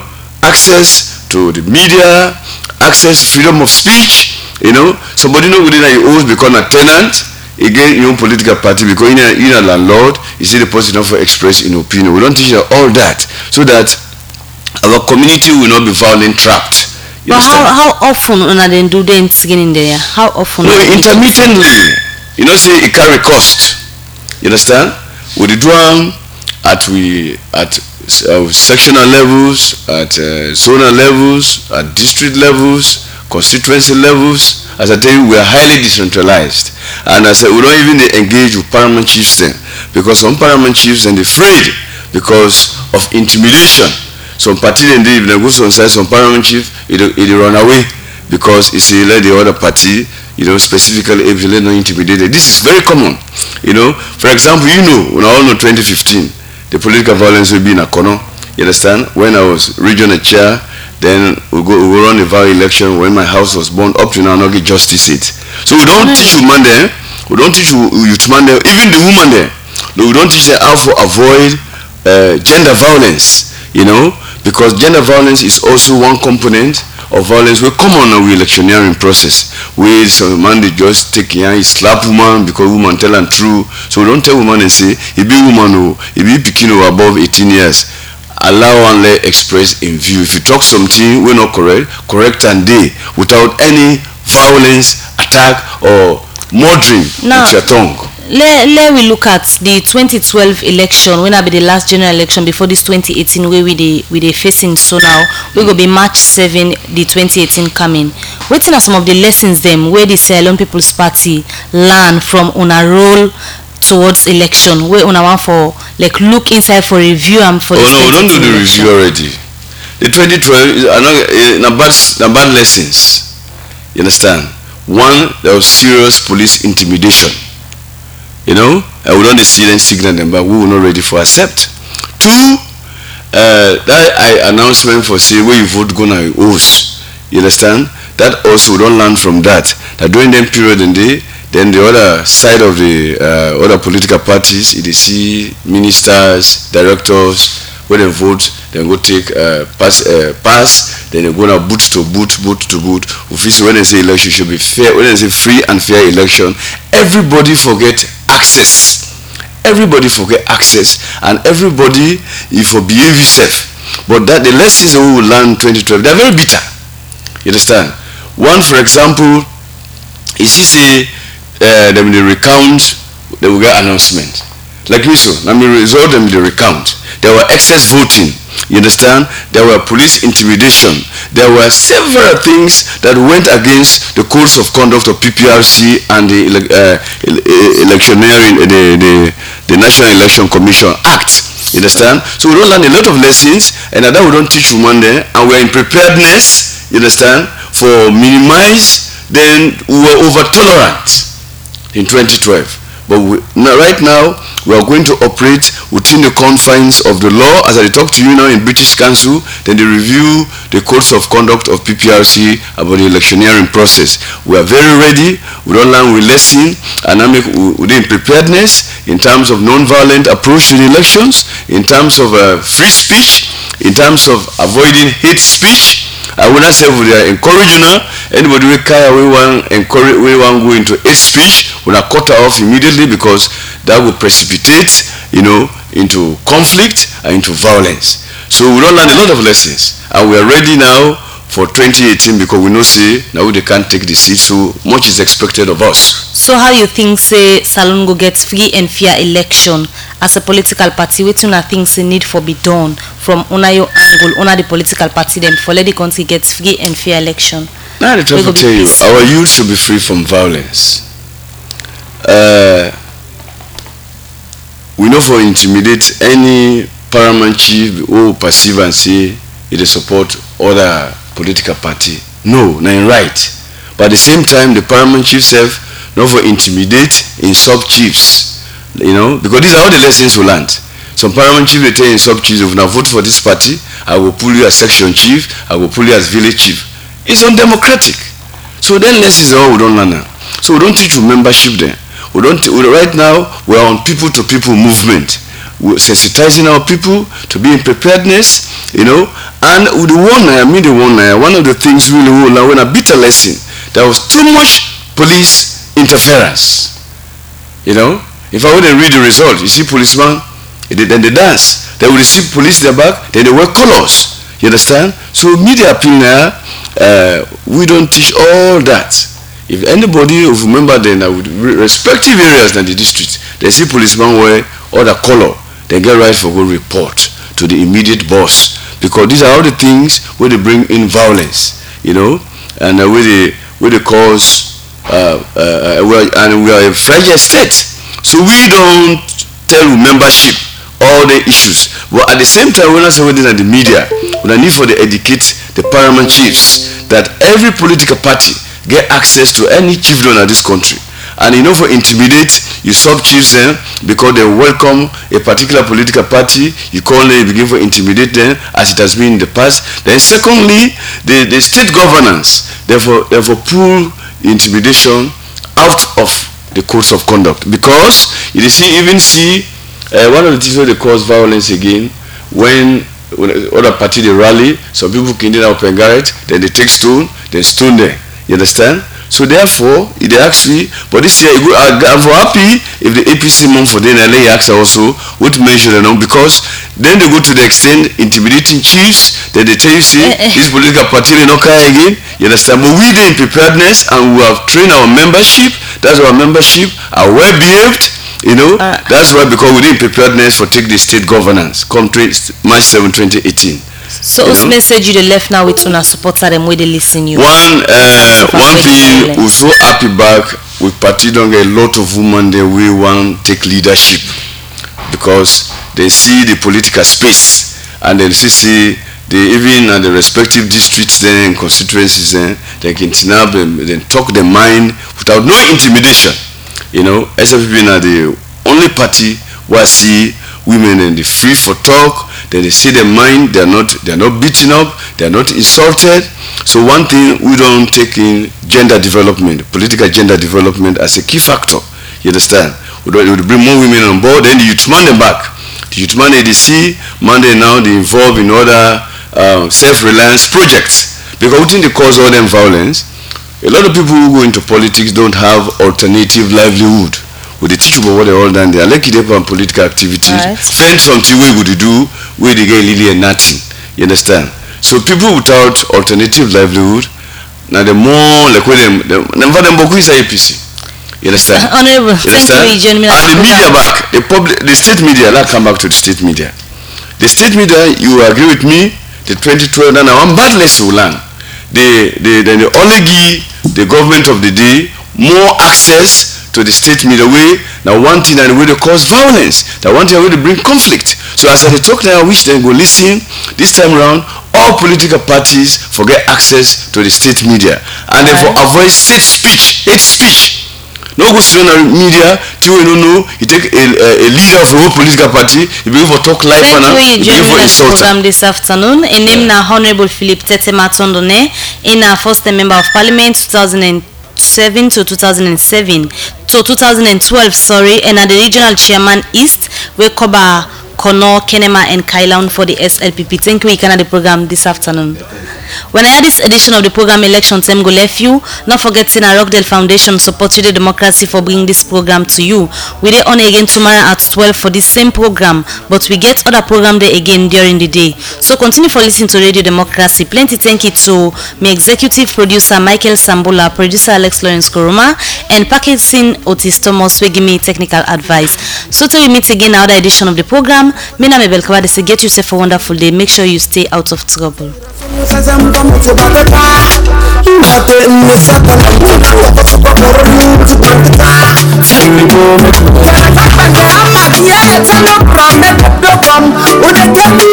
access to the media, access to freedom of speech, you know, somebody know within you always become a tenant, again your own political party, because in a, in a landlord, you see the person not for express in opinion. We don't teach them all that, so that our community will not be violent trapped. But how, how often una then do they in there? How often? No, intermittently. You know, say it carry cost. You understand? We do them at we at uh, sectional levels, at uh, zonal levels, at district levels, constituency levels. As I tell you, we are highly decentralized, and as I said, we don't even engage with paramount chiefs then, because some paramount chiefs and they're afraid because of intimidation. Some party then they go on side, some paramount chief it it run away because it's a let the other party, you know, specifically if they not intimidated. This is very common, you know. For example, you know, when I all know twenty fifteen, the political violence will be in Akono. You understand? When I was regional chair, then we go we run a vow election when my house was burned up to now not get justice it. So we don't teach women there, we don't teach youth man there, even the woman there. We don't teach them how to avoid uh, gender violence, you know. Because gender violence is also one component of violence. We come on with electioneering process. We some man they just take yeah, he slap woman because woman tell them true. So we don't tell woman and say he be woman who he be picking above eighteen years. Allow one let express in view. If you talk something we're not correct, correct and day without any violence, attack or murdering with your tongue. Let, let we look at the twenty twelve election, when I be the last general election before this twenty eighteen where we they we they facing so now we go be March seventh the twenty eighteen coming. Waiting are some of the lessons them where the Sierra Leone People's Party learn from on a roll towards election where on a one for like look inside for review and for oh no don't do the election. Review already. The twenty twelve is another bad, bad lessons. You understand? One, there was serious police intimidation. You know, and we don't see them signal them, but we were not ready for accept. Two, uh, that I announcement for say where you vote gonna oath. You understand? That also we don't learn from that. That during them period and day, then the other side of the uh, other political parties, they see ministers, directors, where they vote, then go take uh, pass, uh, pass, then they go now boot to boot, boot to boot. When they say election should be fair, when they say free and fair election, everybody forget access. Everybody forget access, and everybody if for behave yourself. But that the lessons we will learn in twenty twelve, they're very bitter. You understand? One, for example, is he say uh, them the recount, they will get announcement. Like we saw, let me result them the recount. There were excess voting. You understand? There were police intimidation. There were several things that went against the codes of conduct of P P R C and the uh, electioneering, the, the the National Election Commission Act. You understand? So we don't learn a lot of lessons, and that we don't teach women there, and we're in preparedness. You understand? For minimize, then we were over tolerant in twenty twelve. But we, now, right now, we are going to operate within the confines of the law. As I talk to you now in British Council, then they review the codes of conduct of P P R C about the electioneering process. We are very ready. We don't learn, we listen, and I make within preparedness in terms of non-violent approach to the elections, in terms of uh, free speech, in terms of avoiding hate speech. I will not say we are encouraging her. Anybody we care, we want encourage, we want go into hate speech, we are cut off immediately, because that will precipitate, you know, into conflict and into violence. So we don't learn a lot of lessons, and we are ready now for twenty eighteen, because we know say now they can't take the seat, so much is expected of us. So how you think say Salone go get free and fair election as a political party? What you think say need for be done from una your angle, una the political party them for let the country get free and fair election? Now I try to tell you, our youth should be free from violence. Uh, we know for intimidate any paramount chief who perceive and say they support other political party. No, not right. But at the same time, the paramount chief self not for intimidate in sub chiefs, you know, because these are all the lessons we learned. Some paramount chief they tell in sub chiefs, if you vote for this party, I will pull you as section chief, I will pull you as village chief. It's undemocratic. So then lessons are all we don't learn now. So we don't teach you membership then. We don't. We, right now we are on people to people movement. We're sensitizing our people to be in preparedness, you know. And with the one, I mean the one, one of the things really we learn when a bitter lesson. There was too much police interference, you know. If I wouldn't read the result, you see policeman, then they dance. They will receive police in their back, then they wear colors. You understand? So media appeal now, uh, we don't teach all that. If anybody of member then I would respective areas in the district, they see policeman wear other color, they get right for good report to the immediate boss. Because these are all the things where they bring in violence, you know, and uh, where they where they cause uh, uh, uh, and we are a fragile state. So we don't tell membership all the issues. But at the same time, we're not saying within the media, we need for the educate the paramount chiefs that every political party get access to any chiefdom of this country. And you know, for intimidate, you sub chiefs them because they welcome a particular political party, you call them, you begin for intimidate them as it has been in the past. Then secondly, the, the state governance, therefore, therefore pull intimidation out of the codes of conduct. Because you see, even see, uh, one of the things where they cause violence again, when, when other party they rally, some people can do open garage, then they take stone, then stone them. You understand? So therefore, they actually, but this year, I'm happy if the A P C month for the N L A acts also would mention them because then they go to the extent intimidating chiefs, then they tell you, see, this political party will not come again. You understand? But we did in preparedness and we have trained our membership. That's our membership are well behaved. You know, uh, that's why because we did in preparedness for take the state governance come March seventh, twenty eighteen. So whose message you the left now with una supporter them where they listen you? One uh, one thing we're so happy back with party don't get a lot of women they we want take leadership because they see the political space and they see see they even at the respective districts then constituencies then they can snap them then talk their mind without no intimidation. You know, S F P P are the only party where I see women and they free for talk. Then they see their mind, they are not they are not beaten up, they are not insulted. So one thing we don't take in gender development, political gender development as a key factor. You understand? We don't we bring more women on board, then the youth man them back. The youth man they see Monday now they involved in other uh, self-reliance projects. Because within the cause all them violence, a lot of people who go into politics don't have alternative livelihood. With the teach about what they all done, they are like it on political activities. Right. Find something we would do where they get really and nothing. You understand? So people without alternative livelihood, now the more like with them, never them boku is A P C. You understand? Uh, Honorable, you understand? thank you, and the media back, the public, the state media. Let's come back to the state media. The state media, you agree with me? The twenty twelve, now one bad lesson we learn. They, they, then they only give the government of the day more access to the state media way. Now one thing that way they cause violence. That one thing that way they bring conflict. So as I talk now, I wish they go listen. This time around, all political parties forget access to the state media, and right. Therefore avoid hate speech. Hate speech. No go straight on media. Till you don't know, you take a, a, a leader of a whole political party. You begin for talk live and now. You begin for insult. Program this afternoon. In name na Honorable Philip Tete Matondone, in our first member of Parliament, two thousand seven to two thousand seven to two thousand twelve, sorry, and at the regional chairman East, we cover Kono, Kenema, and Kailaun for the S L P P. Thank you, we can have the program this afternoon. When I had this edition of the program Election Time Go Left You, not forgetting our Rockdale Foundation support the democracy for bringing this program to you. We dey on again tomorrow at twelve for the same program, but we get other program there again during the day. So continue for listening to Radio Democracy. Plenty thank you to my executive producer Michael Sambola, producer Alex Lawrence Koroma, and packaging Otis Thomas will give me technical advice. So till we meet again another edition of the program, my name is Belkaba. They say get yourself a wonderful day. Make sure you stay out of trouble. I'm